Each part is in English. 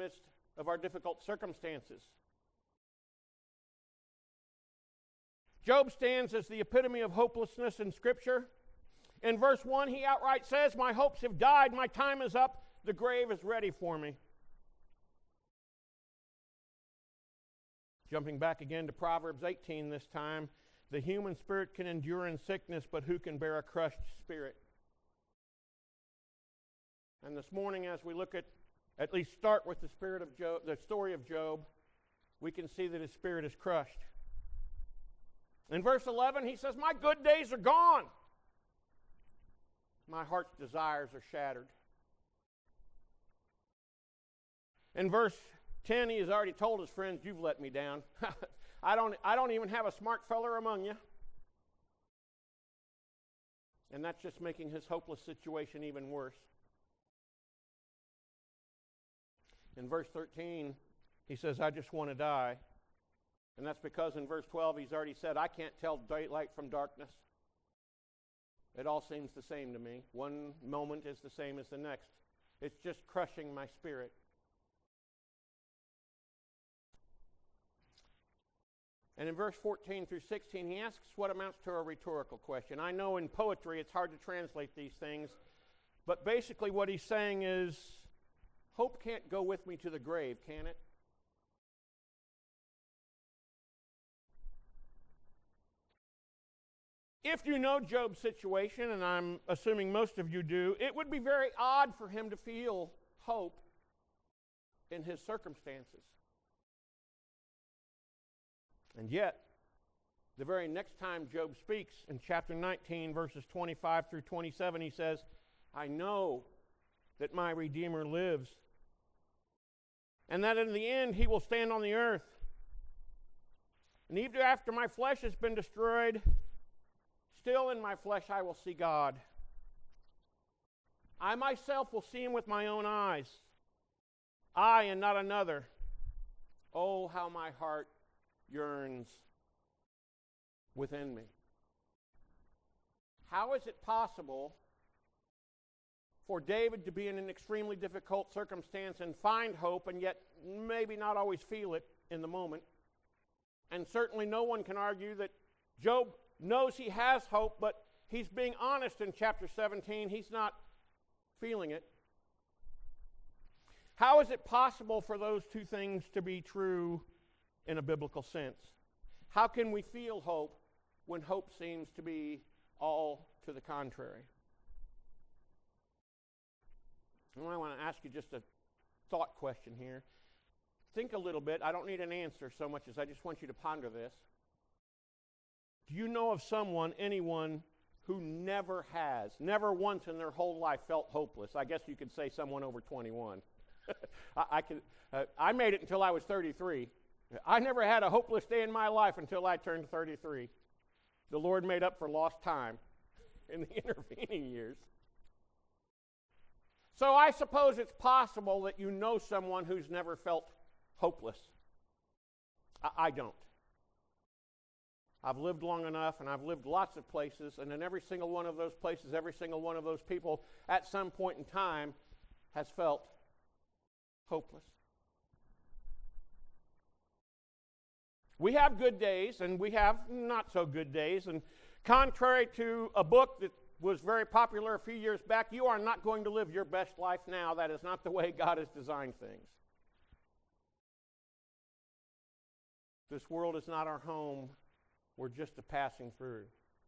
midst of our difficult circumstances. Job stands as the epitome of hopelessness in Scripture. In verse 1, he outright says, "My hopes have died, my time is up, the grave is ready for me." Jumping back again to Proverbs 18 this time, "The human spirit can endure in sickness, but who can bear a crushed spirit?" And this morning, as we look at least start with the spirit of Job, the story of Job, we can see that his spirit is crushed. In verse 11, he says, "My good days are gone. My heart's desires are shattered." In verse 10, he has already told his friends, "You've let me down. I don't even have a smart feller among you." And that's just making his hopeless situation even worse. In verse 13, he says, "I just want to die." And that's because in verse 12, he's already said, "I can't tell daylight from darkness. It all seems the same to me. One moment is the same as the next. It's just crushing my spirit." And in verse 14 through 16, he asks what amounts to a rhetorical question. I know in poetry it's hard to translate these things, but basically what he's saying is, hope can't go with me to the grave, can it? If you know Job's situation, and I'm assuming most of you do, it would be very odd for him to feel hope in his circumstances. And yet, the very next time Job speaks in chapter 19, verses 25 through 27, he says, "I know that my Redeemer lives, and that in the end he will stand on the earth. And even after my flesh has been destroyed, still in my flesh I will see God. I myself will see him with my own eyes. I and not another. Oh, how my heart yearns within me." How is it possible for David to be in an extremely difficult circumstance and find hope and yet maybe not always feel it in the moment? And certainly no one can argue that Job knows he has hope, but he's being honest in chapter 17. He's not feeling it. How is it possible for those two things to be true in a biblical sense? How can we feel hope when hope seems to be all to the contrary? And I want to ask you just a thought question here. Think a little bit. I don't need an answer so much as I just want you to ponder this. Do you know of someone, anyone, who never once in their whole life felt hopeless? I guess you could say someone over 21. I made it until I was 33. I never had a hopeless day in my life until I turned 33. The Lord made up for lost time in the intervening years. So I suppose it's possible that you know someone who's never felt hopeless. I don't. I've lived long enough, and I've lived lots of places, and in every single one of those places, every single one of those people, at some point in time, has felt hopeless. We have good days, and we have not so good days, and contrary to a book that was very popular a few years back, you are not going to live your best life now. That is not the way God has designed things. This world is not our home. We're just a passing through.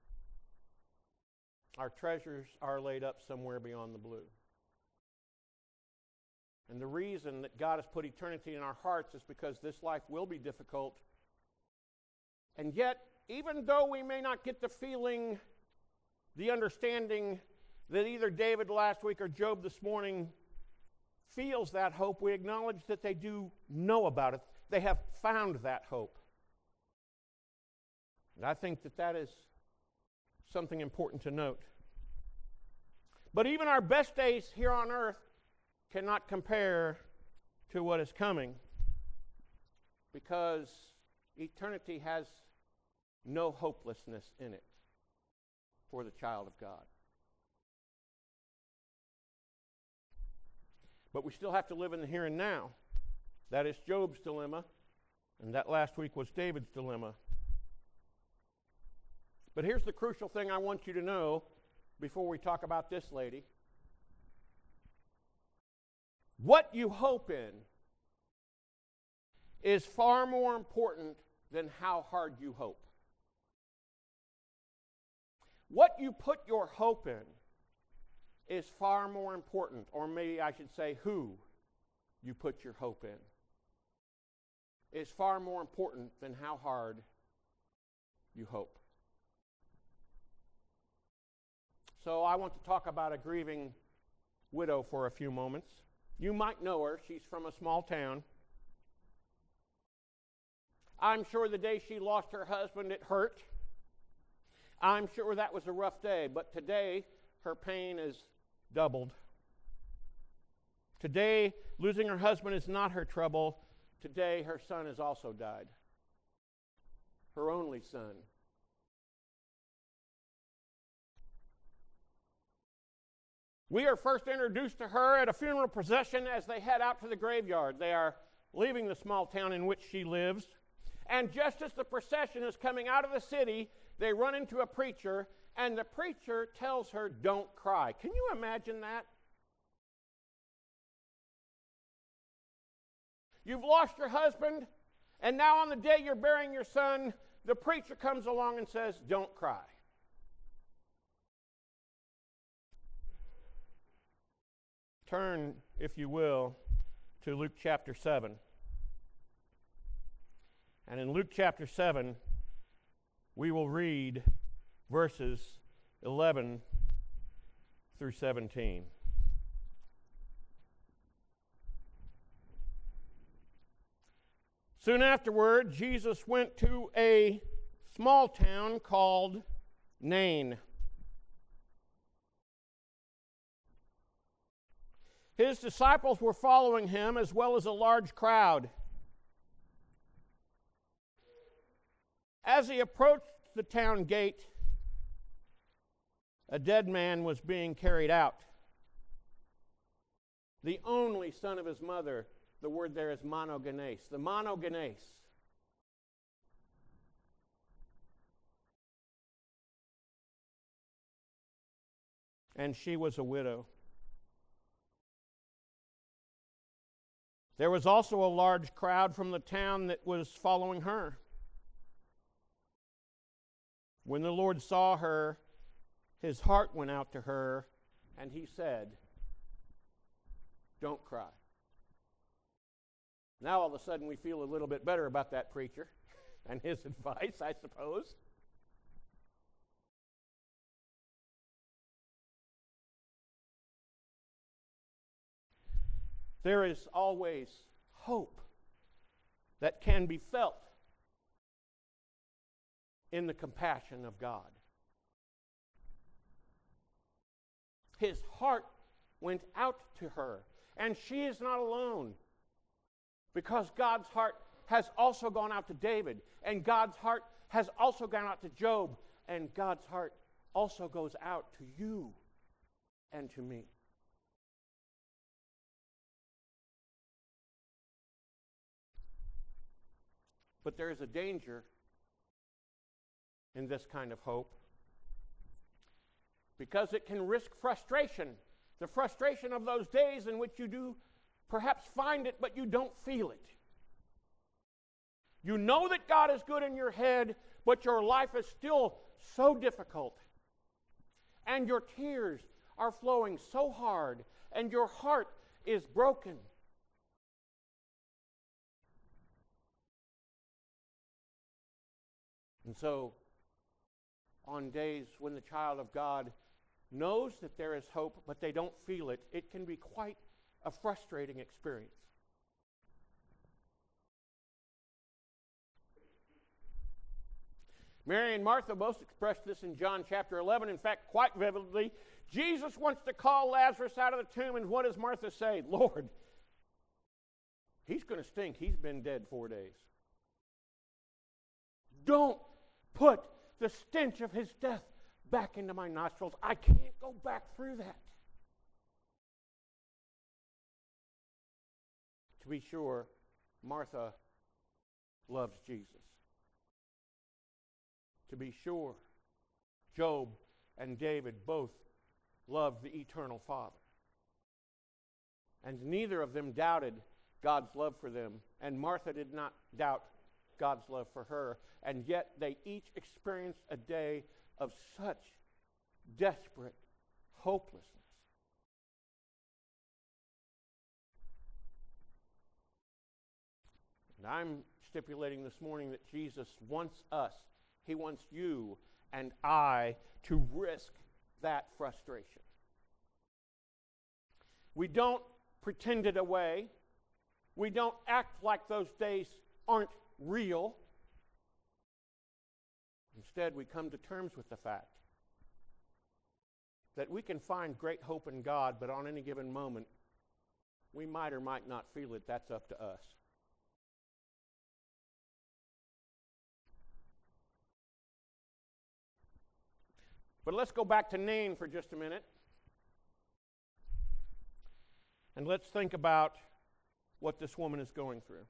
Our treasures are laid up somewhere beyond the blue. And the reason that God has put eternity in our hearts is because this life will be difficult. And yet, even though we may not get the feeling, the understanding that either David last week or Job this morning feels that hope, we acknowledge that they do know about it. They have found that hope. And I think that that is something important to note. But even our best days here on earth cannot compare to what is coming, because eternity has no hopelessness in it for the child of God. But we still have to live in the here and now. That is Job's dilemma, and that last week was David's dilemma. But here's the crucial thing I want you to know before we talk about this lady. What you hope in is far more important than how hard you hope. What you put your hope in is far more important, or maybe I should say who you put your hope in is far more important than how hard you hope. So I want to talk about a grieving widow for a few moments. You might know her. She's from a small town. I'm sure the day she lost her husband, it hurt. I'm sure that was a rough day, but today her pain is doubled. Today, losing her husband is not her trouble. Today, her son has also died. Her only son. We are first introduced to her at a funeral procession as they head out to the graveyard. They are leaving the small town in which she lives. And just as the procession is coming out of the city, they run into a preacher, and the preacher tells her, "Don't cry." Can you imagine that? You've lost your husband, and now on the day you're burying your son, the preacher comes along and says, "Don't cry." Turn, if you will, to Luke chapter 7. And in Luke chapter 7, we will read verses 11 through 17. Soon afterward, Jesus went to a small town called Nain. His disciples were following him, as well as a large crowd. As he approached the town gate, a dead man was being carried out. The only son of his mother, the word there is monogenes, the monogenes. And she was a widow. There was also a large crowd from the town that was following her. When the Lord saw her, his heart went out to her, and he said, "Don't cry." Now all of a sudden we feel a little bit better about that preacher and his advice, I suppose. There is always hope that can be felt in the compassion of God. His heart went out to her, and she is not alone, because God's heart has also gone out to David, and God's heart has also gone out to Job, and God's heart also goes out to you and to me. But there is a danger in this kind of hope, because it can risk frustration, the frustration of those days in which you do perhaps find it, but you don't feel it. You know that God is good in your head, but your life is still so difficult, and your tears are flowing so hard, and your heart is broken. And so, on days when the child of God knows that there is hope, but they don't feel it, it can be quite a frustrating experience. Mary and Martha both expressed this in John chapter 11, in fact, quite vividly. Jesus wants to call Lazarus out of the tomb, and what does Martha say? "Lord, he's going to stink. He's been dead 4 days. Don't put the stench of his death back into my nostrils. I can't go back through that." To be sure, Martha loves Jesus. To be sure, Job and David both loved the eternal Father. And neither of them doubted God's love for them, and Martha did not doubt God's love for her, and yet they each experienced a day of such desperate hopelessness. And I'm stipulating this morning that Jesus wants us, He wants you and I to risk that frustration. We don't pretend it away. We don't act like those days aren't real. Instead, we come to terms with the fact that we can find great hope in God, but on any given moment, we might or might not feel it. That's up to us. But let's go back to Nain for just a minute. And let's think about what this woman is going through.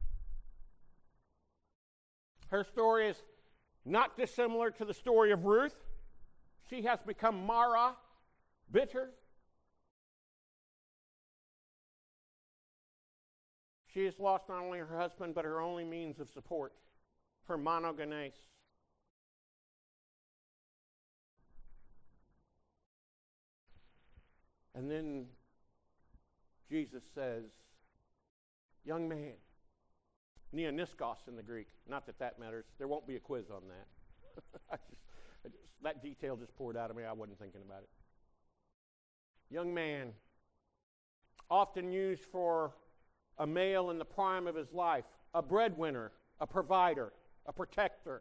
Her story is not dissimilar to the story of Ruth. She has become Mara, bitter. She has lost not only her husband, but her only means of support, her monogenes. And then Jesus says, young man, neoniskos in the Greek, not that that matters. There won't be a quiz on that. That detail just poured out of me. I wasn't thinking about it. Young man, often used for a male in the prime of his life, a breadwinner, a provider, a protector.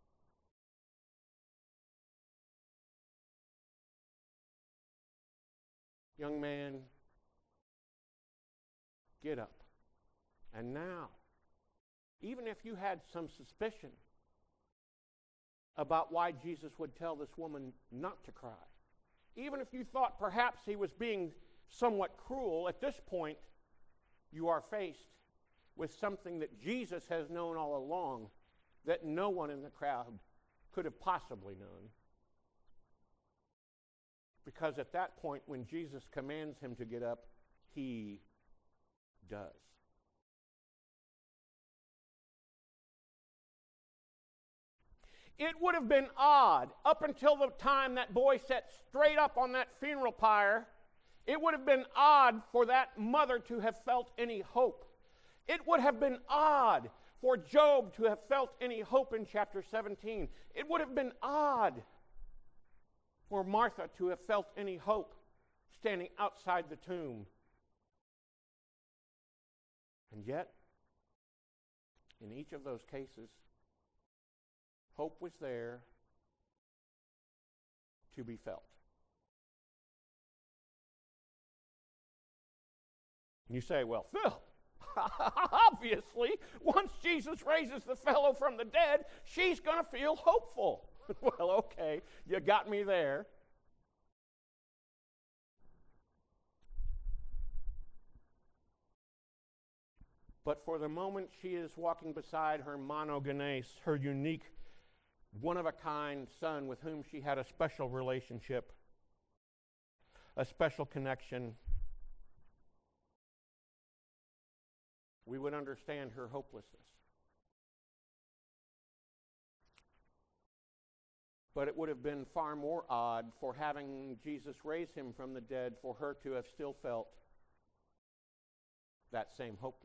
Young man, get up. And now, even if you had some suspicion about why Jesus would tell this woman not to cry, even if you thought perhaps he was being somewhat cruel, at this point, you are faced with something that Jesus has known all along that no one in the crowd could have possibly known. Because at that point, when Jesus commands him to get up, he does. It would have been odd, up until the time that boy sat straight up on that funeral pyre, it would have been odd for that mother to have felt any hope. It would have been odd for Job to have felt any hope in chapter 17. It would have been odd for Martha to have felt any hope standing outside the tomb. And yet, in each of those cases, hope was there to be felt. And you say, well, Phil, obviously, once Jesus raises the fellow from the dead, she's going to feel hopeful. Well, okay, you got me there. But for the moment she is walking beside her monogenes, her unique, one-of-a-kind son with whom she had a special relationship, a special connection, we would understand her hopelessness. But it would have been far more odd for having Jesus raise him from the dead for her to have still felt that same hopelessness.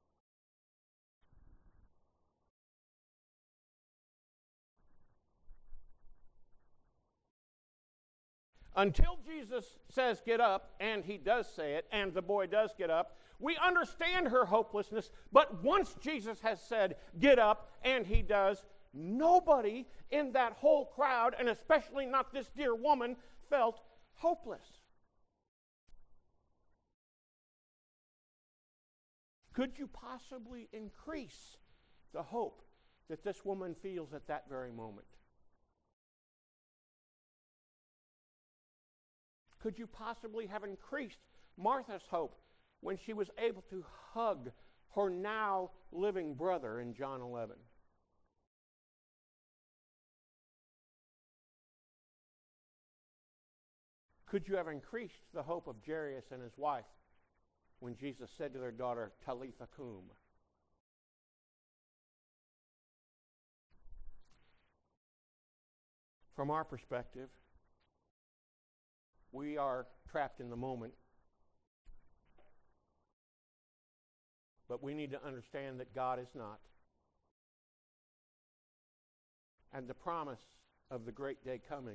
Until Jesus says get up, and he does say it, and the boy does get up, we understand her hopelessness, but once Jesus has said get up, and he does, nobody in that whole crowd, and especially not this dear woman, felt hopeless. Could you possibly increase the hope that this woman feels at that very moment? Could you possibly have increased Martha's hope when she was able to hug her now living brother in John 11. Could you have increased the hope of Jairus and his wife when Jesus said to their daughter, Talitha cum? From our perspective, we are trapped in the moment. But we need to understand that God is not. And the promise of the great day coming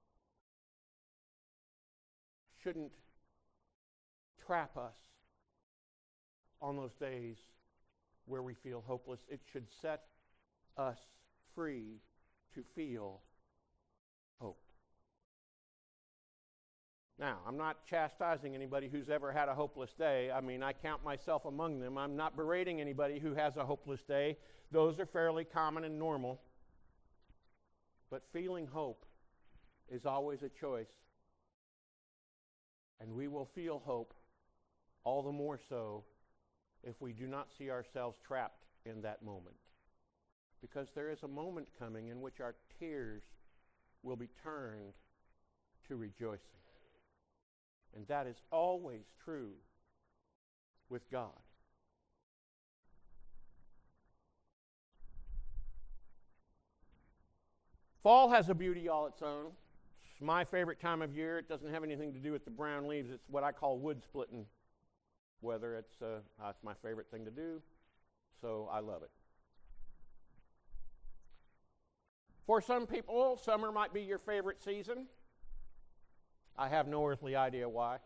shouldn't trap us on those days where we feel hopeless. It should set us free to feel hope. Now, I'm not chastising anybody who's ever had a hopeless day. I mean, I count myself among them. I'm not berating anybody who has a hopeless day. Those are fairly common and normal. But feeling hope is always a choice. And we will feel hope all the more so if we do not see ourselves trapped in that moment. Because there is a moment coming in which our tears will be turned to rejoicing. And that is always true with God. Fall has a beauty all its own. It's my favorite time of year. It doesn't have anything to do with the brown leaves. It's what I call wood splitting weather. It's my favorite thing to do, so I love it. For some people, summer might be your favorite season. I have no earthly idea why.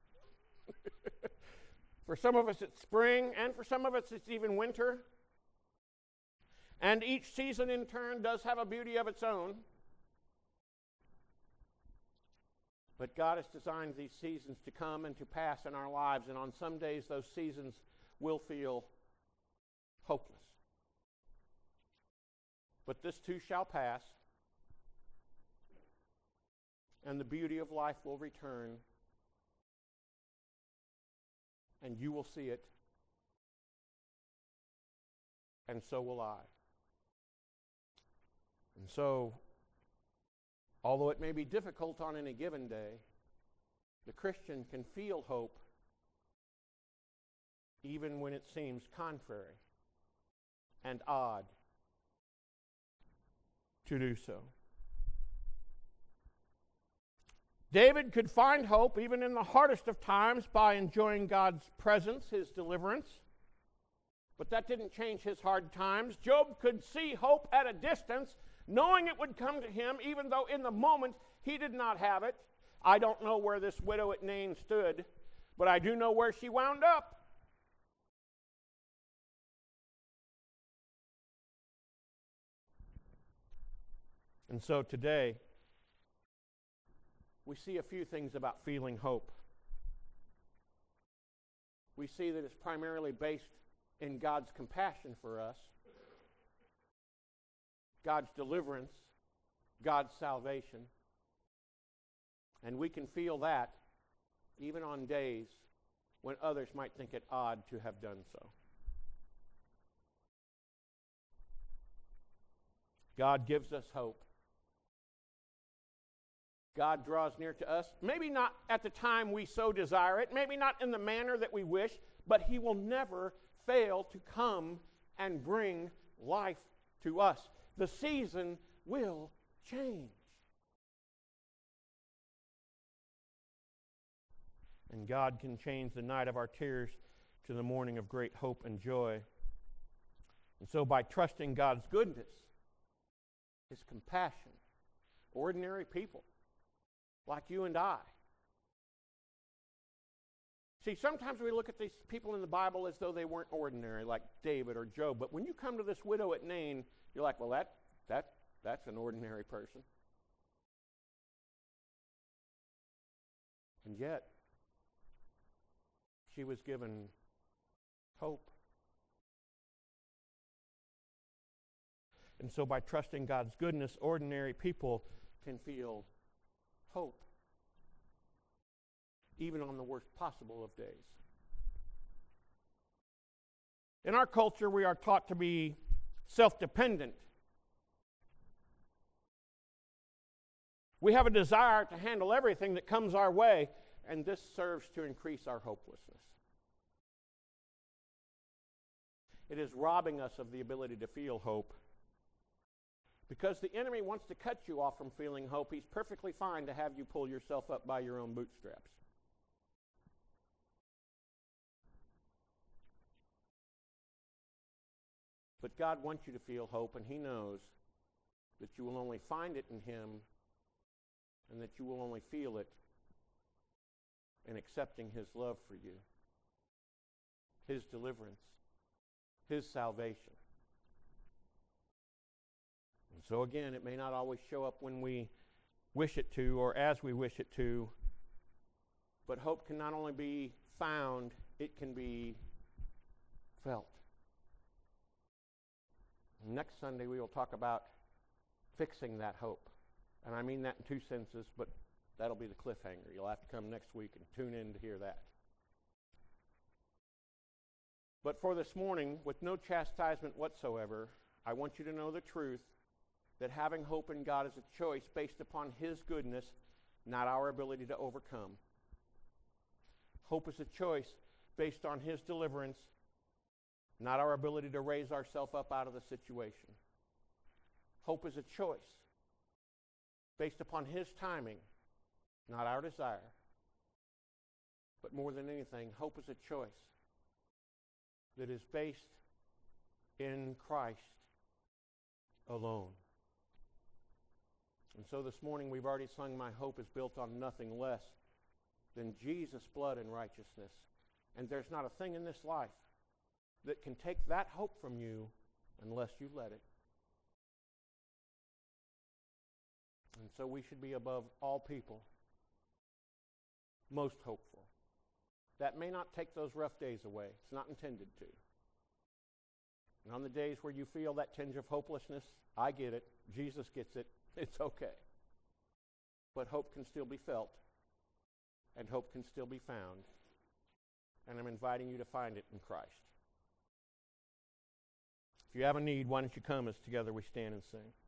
For some of us, it's spring, and for some of us, it's even winter. And each season, in turn, does have a beauty of its own. But God has designed these seasons to come and to pass in our lives, and on some days, those seasons will feel hopeless. But this too shall pass, and the beauty of life will return, and you will see it, and so will I. And so, although it may be difficult on any given day, the Christian can feel hope even when it seems contrary and odd to do so. David could find hope even in the hardest of times by enjoying God's presence, his deliverance. But that didn't change his hard times. Job could see hope at a distance, knowing it would come to him, even though in the moment he did not have it. I don't know where this widow at Nain stood, but I do know where she wound up. And so today, we see a few things about feeling hope. We see that it's primarily based in God's compassion for us, God's deliverance, God's salvation. And we can feel that even on days when others might think it odd to have done so. God gives us hope. God draws near to us, maybe not at the time we so desire it, maybe not in the manner that we wish, but He will never fail to come and bring life to us. The season will change. And God can change the night of our tears to the morning of great hope and joy. And so by trusting God's goodness, His compassion, ordinary people like you and I. See, sometimes we look at these people in the Bible as though they weren't ordinary, like David or Job. But when you come to this widow at Nain, you're like, well, that's an ordinary person. And yet, she was given hope. And so by trusting God's goodness, ordinary people can feel hope, even on the worst possible of days. In our culture, we are taught to be self-dependent. We have a desire to handle everything that comes our way, and this serves to increase our hopelessness. It is robbing us of the ability to feel hope. Because the enemy wants to cut you off from feeling hope, he's perfectly fine to have you pull yourself up by your own bootstraps. But God wants you to feel hope, and he knows that you will only find it in him, and that you will only feel it in accepting his love for you, his deliverance, his salvation. And so again, it may not always show up when we wish it to or as we wish it to, but hope can not only be found, it can be felt. Next Sunday, we will talk about fixing that hope. And I mean that in two senses, but that'll be the cliffhanger. You'll have to come next week and tune in to hear that. But for this morning, with no chastisement whatsoever, I want you to know the truth that having hope in God is a choice based upon his goodness, not our ability to overcome. Hope is a choice based on his deliverance, not our ability to raise ourselves up out of the situation. Hope is a choice based upon his timing, not our desire. But more than anything, hope is a choice that is based in Christ alone. And so this morning we've already sung, my hope is built on nothing less than Jesus' blood and righteousness. And there's not a thing in this life that can take that hope from you unless you let it. And so we should be above all people most hopeful. That may not take those rough days away. It's not intended to. And on the days where you feel that tinge of hopelessness, I get it. Jesus gets it. It's okay. But hope can still be felt, and hope can still be found. And I'm inviting you to find it in Christ. If you have a need, why don't you come as together we stand and sing.